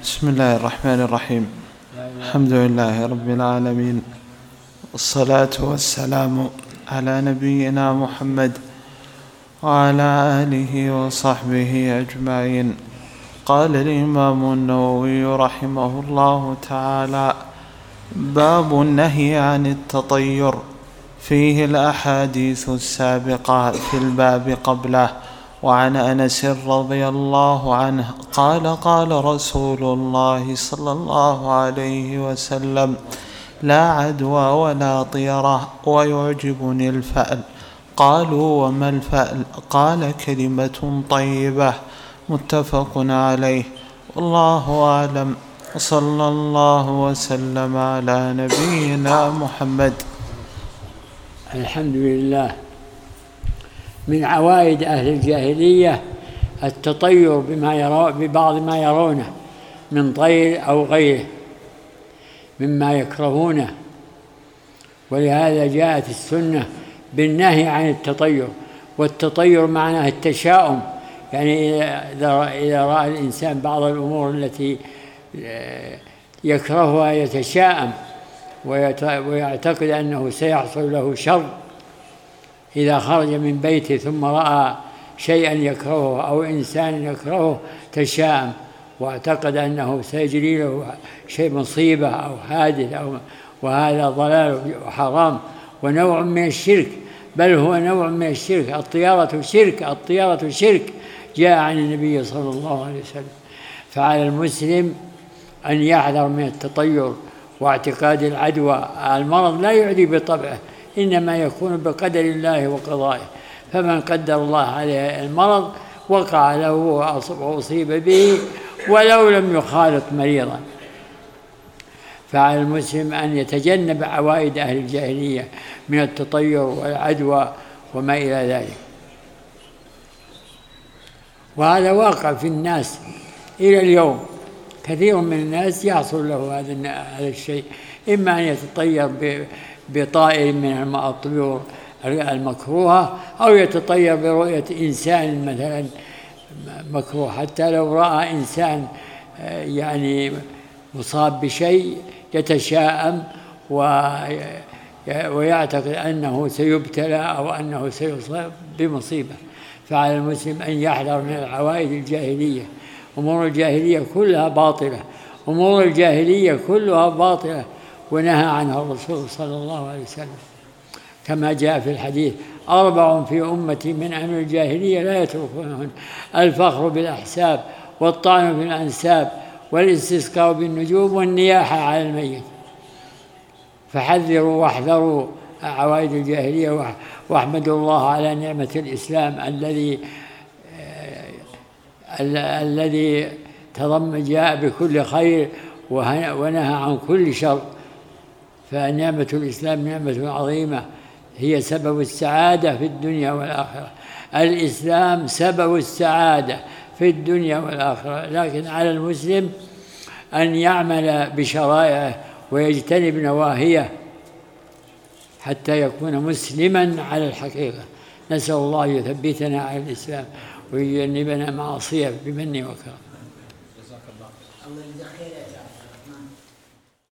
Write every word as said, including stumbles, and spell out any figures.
بسم الله الرحمن الرحيم. الحمد لله رب العالمين، والصلاة والسلام على نبينا محمد وعلى آله وصحبه أجمعين. قال الإمام النووي رحمه الله تعالى: باب النهي عن التطير، فيه الأحاديث السابقة في الباب قبله. وعن أنس رضي الله عنه قال: قال رسول الله صلى الله عليه وسلم: لا عدوى ولا طيرة، ويعجبني الفأل. قالوا: وما الفأل؟ قال: كلمة طيبة. متفق عليه. والله أعلم، وصلى الله وسلم على نبينا محمد. الحمد لله. من عوائد أهل الجاهلية التطير بما يرون ببعض ما يرونه من طير أو غيره مما يكرهونه، ولهذا جاءت السنة بالنهي عن التطير. والتطير معناه التشاؤم، يعني إذا رأى الإنسان بعض الأمور التي يكرهها يتشاءم ويعتقد أنه سيحصل له شر. إذا خرج من بيته ثم رأى شيئا يكرهه أو إنسان يكرهه تشاءم واعتقد أنه سيجري له شيء مصيبة أو حادث، أو وهذا ضلال وحرام ونوع من الشرك، بل هو نوع من الشرك. الطيارة شرك، الطيارة شرك جاء عن النبي صلى الله عليه وسلم. فعلى المسلم أن يحذر من التطير واعتقاد العدوى. المرض لا يعدي بطبعه، إنما يكون بقدر الله وقضائه، فمن قدر الله عليه المرض وقع له وأصيب به ولو لم يخالط مريضا. فعلى المسلم أن يتجنب عوائد أهل الجاهلية من التطير والعدوى وما إلى ذلك. وهذا واقع في الناس إلى اليوم، كثير من الناس يحصل له هذا الشيء، إما أن يتطير بطائر من الطيور المكروهة، أو يتطير برؤية إنسان مثلا مكروه. حتى لو رأى إنسان يعني مصاب بشيء يتشاءم ويعتقد أنه سيبتلى أو أنه سيصاب بمصيبة. فعلى المسلم أن يحذر من العوائد الجاهلية. أمور الجاهلية كلها باطلة، أمور الجاهلية كلها باطلة ونهى عنها الرسول صلى الله عليه وسلم، كما جاء في الحديث: أربع في أمتي من أمر الجاهلية لا يتركونهن: الفخر بالأحساب، والطعن في الأنساب، والاستسقاء بالنجوم، والنياحة على الميت. فحذروا واحذروا عوائد الجاهلية، واحمدوا الله على نعمة الإسلام الذي الذي تضمن جاء بكل خير ونهى عن كل شر. فنعمة الإسلام نعمة عظيمة، هي سبب السعادة في الدنيا والآخرة. الإسلام سبب السعادة في الدنيا والآخرة، لكن على المسلم أن يعمل بشرائعه ويجتنب نواهيه حتى يكون مسلما على الحقيقة. نسأل الله يثبتنا على الإسلام ويجنبنا معصية بمنه وكرمه. جزاك الله. الله يجزاك خير.